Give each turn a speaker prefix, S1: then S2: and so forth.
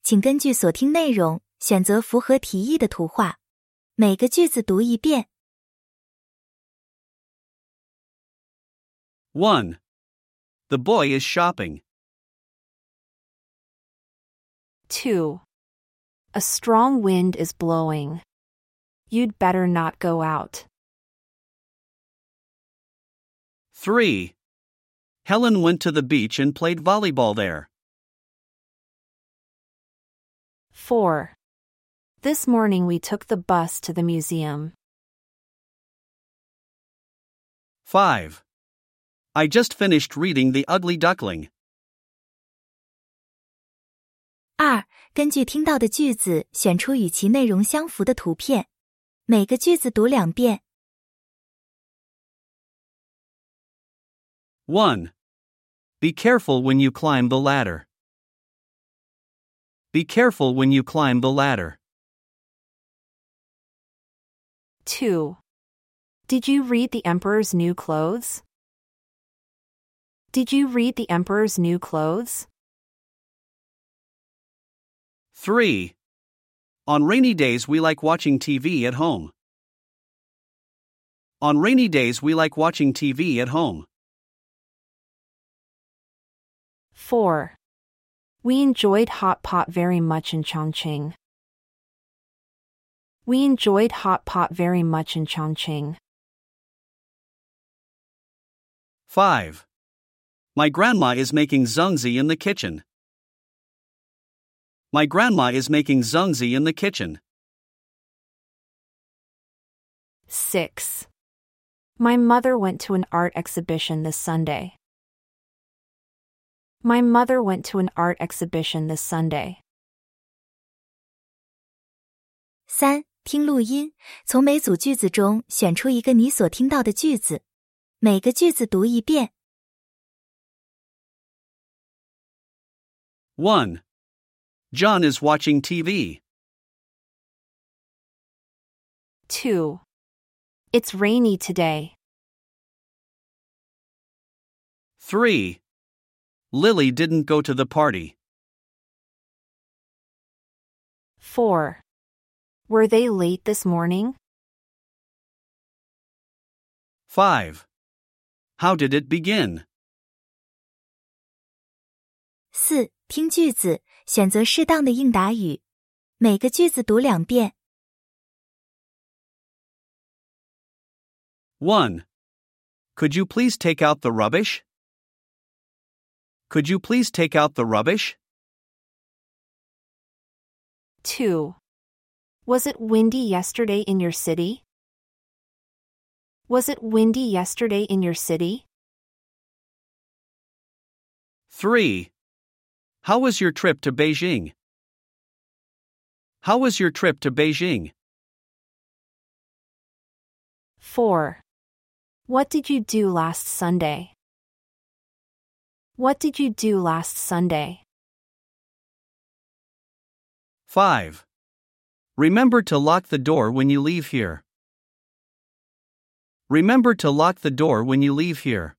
S1: 请根据所听内容，选择符合题意的图画。每个句子读一遍。
S2: 1. The boy is shopping.
S3: 2. A strong wind is blowing. You'd better not go out.
S2: 3. Helen went to the beach and played volleyball there.
S3: 4. This morning we took the bus to the museum.
S2: 5. I just finished reading The Ugly Duckling.
S1: 2. 根据听到的句子，选出与其内容相符的图片。每个句子读2遍。
S2: 1. Be careful when you climb the ladder. Be careful when you climb the ladder.
S3: 2. Did you read the Emperor's New Clothes? Did you read the Emperor's New Clothes?
S2: 3. On rainy days we like watching TV at home. On rainy days we like watching TV at home.
S3: 4. We enjoyed hot pot very much in Chongqing. We enjoyed hot pot very much in Chongqing.
S2: 5. My grandma is making zongzi in the kitchen. My grandma is making zongzi in the kitchen.
S3: 6. My mother went to an art exhibition this Sunday. My mother went to an art exhibition this Sunday.
S1: 3. 听录音，从每组句子中选出一个你所听到的句子。每个句子读一遍。
S2: 1. John is watching TV.
S3: 2. It's rainy today.
S2: 3. Lily didn't go to the party.
S3: 4. Were they late this morning?
S2: 5. How did it begin?
S1: 4. 听句子，选择适当的应答语。每个句子读2遍。
S2: 1. Could you please take out the rubbish? Could you please take out the rubbish?
S3: 2. Was it windy yesterday in your city? Was it windy yesterday in your city?
S2: 3. How was your trip to Beijing? How was your trip to Beijing?
S3: 4. What did you do last Sunday? What did you do last Sunday?
S2: 5. Remember to lock the door when you leave here. Remember to lock the door when you leave here.